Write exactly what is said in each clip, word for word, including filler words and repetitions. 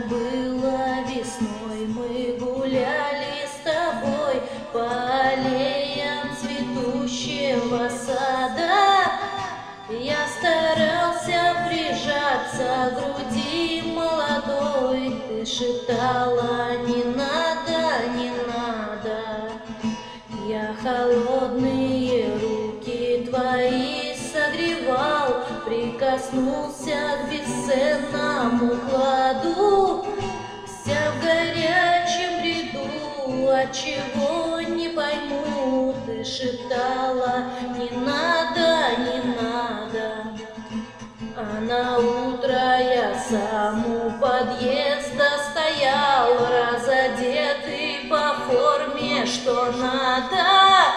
было весной, мы гуляли с тобой по аллеям цветущего сада. Я старался прижаться к груди молодой, ты шептала: не надо, не надо. Я холодные руки твои согревал, прикоснулся к бесценному кладу. Вся в горячем бреду, отчего не пойму, ты шептала: не надо, не надо. А на утро я сам у подъезда стоял, разодетый по форме, что надо.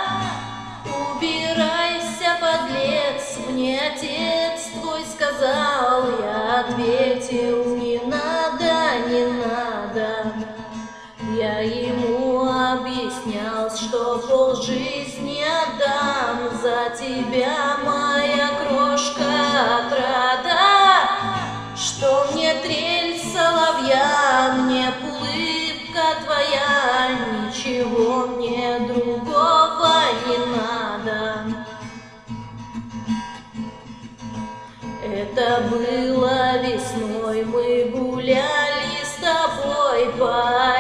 Убирайся, подлец, мне отец твой сказал. Я ответил: не надо, не надо. Я ему объяснял, что полжизни отдам за тебя, моя крошка отрада. Что мне трель соловья, мне улыбка твоя, ничего мне другого не надо. Это было весной, мы гуляли с тобой по